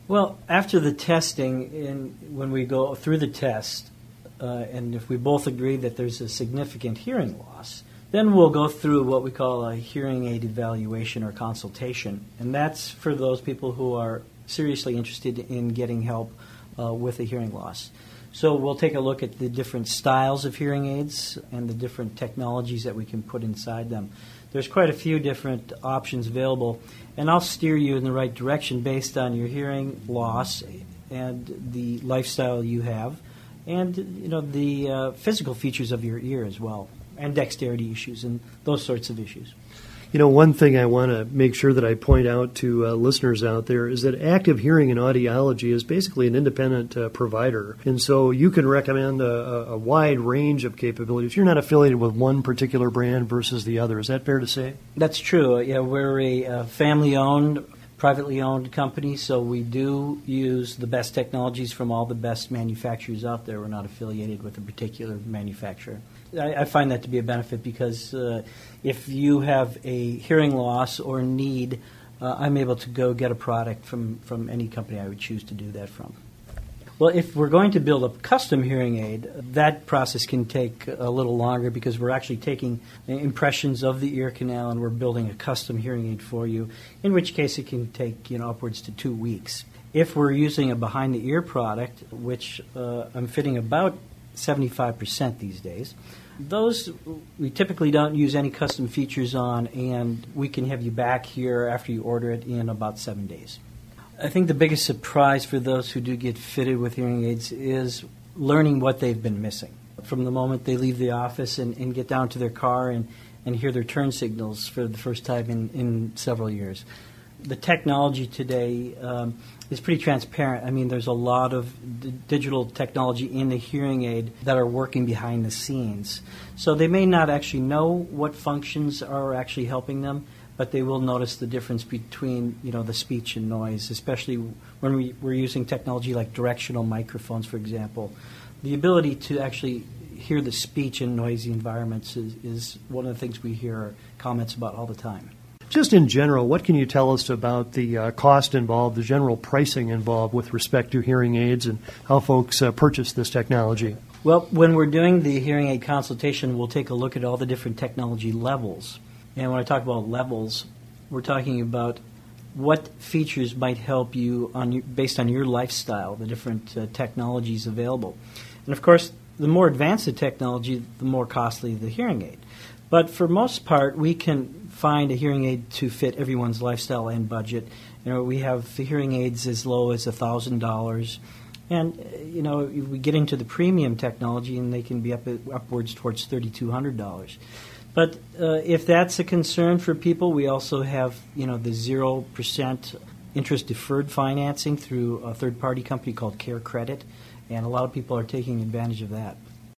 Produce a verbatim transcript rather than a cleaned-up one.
Well, after the testing, in, when we go through the test, uh, and if we both agree that there's a significant hearing loss, then we'll go through what we call a hearing aid evaluation or consultation. And that's for those people who are seriously interested in getting help uh, with a hearing loss. So we'll take a look at the different styles of hearing aids and the different technologies that we can put inside them. There's quite a few different options available, and I'll steer you in the right direction based on your hearing loss and the lifestyle you have, and you know the uh, physical features of your ear as well, and dexterity issues and those sorts of issues. You know, one thing I want to make sure that I point out to uh, listeners out there is that Active Hearing and Audiology is basically an independent uh, provider. And so you can recommend a, a wide range of capabilities. You're not affiliated with one particular brand versus the other. Is that fair to say? That's true. Yeah, we're a uh, family-owned, privately owned company, so we do use the best technologies from all the best manufacturers out there. We're not affiliated with a particular manufacturer. I, I find that to be a benefit because uh, if you have a hearing loss or need, uh, I'm able to go get a product from, from any company I would choose to do that from. Well, if we're going to build a custom hearing aid, that process can take a little longer because we're actually taking impressions of the ear canal and we're building a custom hearing aid for you, in which case it can take you know upwards to two weeks. If we're using a behind-the-ear product, which uh, I'm fitting about seventy-five percent these days, those we typically don't use any custom features on, and we can have you back here after you order it in about seven days. I think the biggest surprise for those who do get fitted with hearing aids is learning what they've been missing. From the moment they leave the office and, and get down to their car and, and hear their turn signals for the first time in, in several years. The technology today um, is pretty transparent. I mean, there's a lot of d- digital technology in the hearing aid that are working behind the scenes. So they may not actually know what functions are actually helping them, but they will notice the difference between, you know, the speech and noise, especially when we, we're using technology like directional microphones, for example. The ability to actually hear the speech in noisy environments is, is one of the things we hear comments about all the time. Just in general, what can you tell us about the uh, cost involved, the general pricing involved with respect to hearing aids and how folks uh, purchase this technology? Well, when we're doing the hearing aid consultation, we'll take a look at all the different technology levels. And when I talk about levels, we're talking about what features might help you on your, based on your lifestyle, the different uh, technologies available. And of course, the more advanced the technology, the more costly the hearing aid. But for most part, we can find a hearing aid to fit everyone's lifestyle and budget. You know, we have hearing aids as low as one thousand dollars. And, you know, we get into the premium technology, and they can be up upwards towards three thousand two hundred dollars. But uh, if that's a concern for people, we also have, you know, the zero percent interest deferred financing through a third-party company called Care Credit, and a lot of people are taking advantage of that.